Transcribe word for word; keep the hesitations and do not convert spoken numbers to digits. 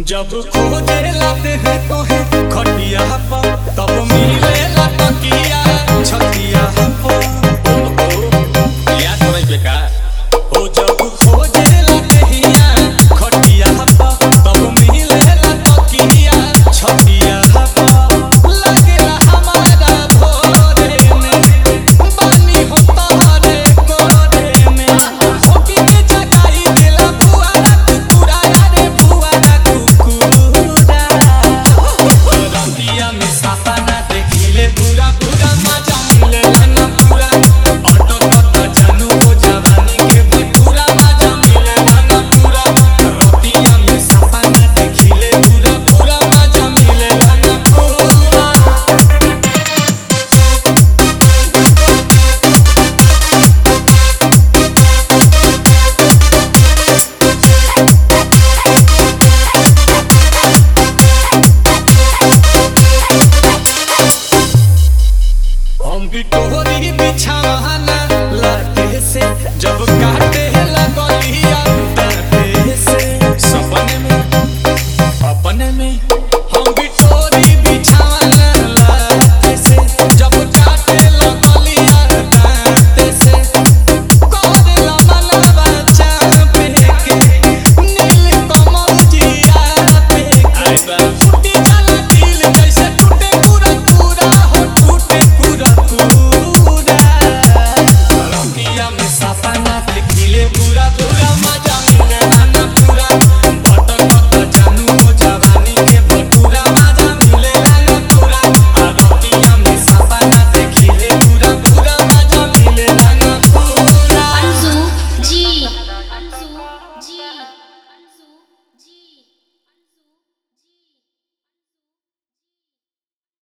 जब खोजे लाते हैं तो है खटिया पर तब मिले ला तकिया छतिया पर ओ ओ याद नहीं बेकार ओ जब खोजे लाते हिया खटिया पर तब मिले ला तकिया छतिया पर लगेला हमारा भोरे में पानी होता रे कोरे में होकी के जगाई दिला बुआ रात पूरा रे बुआ रात कुकुरा रतिया में सपना देखिले पूरा पूरा मजा मिलेला ना पूरा ऑटो टोटो जानू हो जवानी के भी पूरा मजा मिलेला ना पूरा रतिया में सपना देखिले पूरा पूरा मजा मिलेला ना पूरा। हम भी तोहरी बिछाना लाटे से जब काट